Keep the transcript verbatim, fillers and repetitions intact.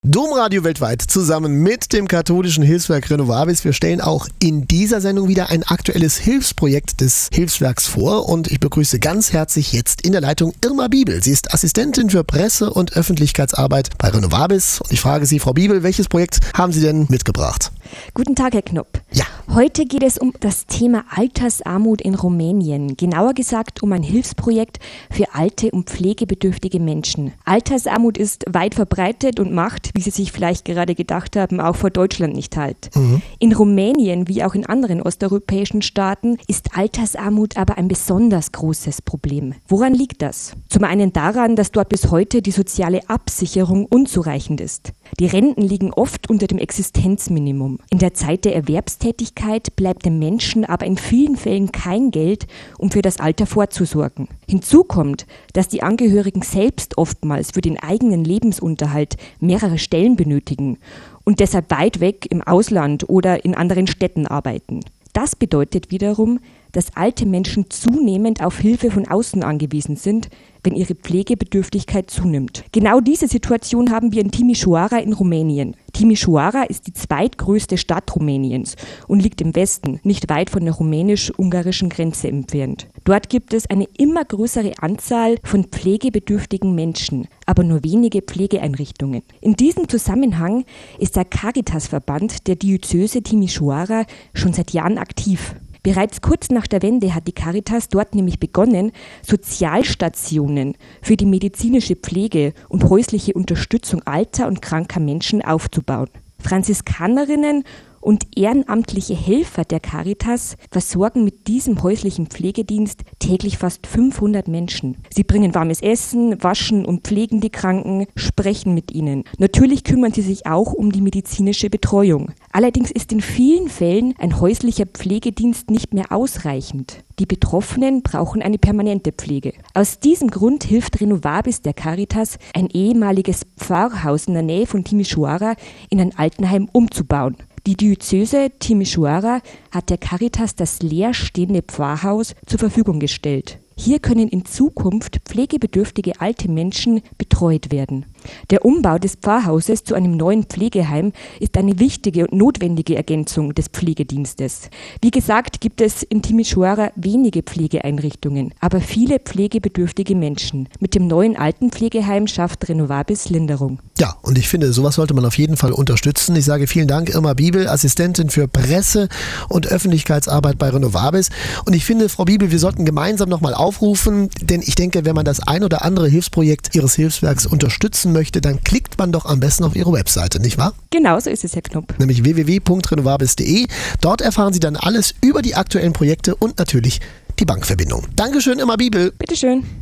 Domradio weltweit zusammen mit dem katholischen Hilfswerk Renovabis. Wir stellen auch in dieser Sendung wieder ein aktuelles Hilfsprojekt des Hilfswerks vor und ich begrüße ganz herzlich jetzt in der Leitung Irma Biebel. Sie ist Assistentin für Presse- und Öffentlichkeitsarbeit bei Renovabis und ich frage Sie, Frau Biebel, welches Projekt haben Sie denn mitgebracht? Guten Tag, Herr Knopp. Ja. Heute geht es um das Thema Altersarmut in Rumänien. Genauer gesagt um ein Hilfsprojekt für alte und pflegebedürftige Menschen. Altersarmut ist weit verbreitet und macht, wie Sie sich vielleicht gerade gedacht haben, auch vor Deutschland nicht halt. Mhm. In Rumänien, wie auch in anderen osteuropäischen Staaten, ist Altersarmut aber ein besonders großes Problem. Woran liegt das? Zum einen daran, dass dort bis heute die soziale Absicherung unzureichend ist. Die Renten liegen oft unter dem Existenzminimum. In der Zeit der Erwerbstätigkeit bleibt dem Menschen aber in vielen Fällen kein Geld, um für das Alter vorzusorgen. Hinzu kommt, dass die Angehörigen selbst oftmals für den eigenen Lebensunterhalt mehrere Stellen benötigen und deshalb weit weg im Ausland oder in anderen Städten arbeiten. Das bedeutet wiederum, dass alte Menschen zunehmend auf Hilfe von außen angewiesen sind, wenn ihre Pflegebedürftigkeit zunimmt. Genau diese Situation haben wir in Timișoara in Rumänien. Timișoara ist die zweitgrößte Stadt Rumäniens und liegt im Westen, nicht weit von der rumänisch-ungarischen Grenze entfernt. Dort gibt es eine immer größere Anzahl von pflegebedürftigen Menschen, aber nur wenige Pflegeeinrichtungen. In diesem Zusammenhang ist der Caritas-Verband der Diözese Timișoara schon seit Jahren aktiv. Bereits kurz nach der Wende hat die Caritas dort nämlich begonnen, Sozialstationen für die medizinische Pflege und häusliche Unterstützung alter und kranker Menschen aufzubauen. Franziskanerinnen und ehrenamtliche Helfer der Caritas versorgen mit diesem häuslichen Pflegedienst täglich fast fünfhundert Menschen. Sie bringen warmes Essen, waschen und pflegen die Kranken, sprechen mit ihnen. Natürlich kümmern sie sich auch um die medizinische Betreuung. Allerdings ist in vielen Fällen ein häuslicher Pflegedienst nicht mehr ausreichend. Die Betroffenen brauchen eine permanente Pflege. Aus diesem Grund hilft Renovabis der Caritas, ein ehemaliges Pfarrhaus in der Nähe von Timișoara in ein Altenheim umzubauen. Die Diözese Timișoara hat der Caritas das leerstehende Pfarrhaus zur Verfügung gestellt. Hier können in Zukunft pflegebedürftige alte Menschen betreut werden. Der Umbau des Pfarrhauses zu einem neuen Pflegeheim ist eine wichtige und notwendige Ergänzung des Pflegedienstes. Wie gesagt, gibt es in Timișoara wenige Pflegeeinrichtungen, aber viele pflegebedürftige Menschen. Mit dem neuen Altenpflegeheim schafft Renovabis Linderung. Ja, und ich finde, sowas sollte man auf jeden Fall unterstützen. Ich sage vielen Dank, Irma Biebel, Assistentin für Presse- und Öffentlichkeitsarbeit bei Renovabis. Und ich finde, Frau Biebel, wir sollten gemeinsam nochmal aufrufen, denn ich denke, wenn man das ein oder andere Hilfsprojekt Ihres Hilfswerks unterstützen möchte, dann klickt man doch am besten auf Ihre Webseite, nicht wahr? Genau, so ist es, Herr Knopp. Nämlich w w w punkt renovabis punkt de. Dort erfahren Sie dann alles über die aktuellen Projekte und natürlich die Bankverbindung. Dankeschön, Irma Biebel. Bitteschön.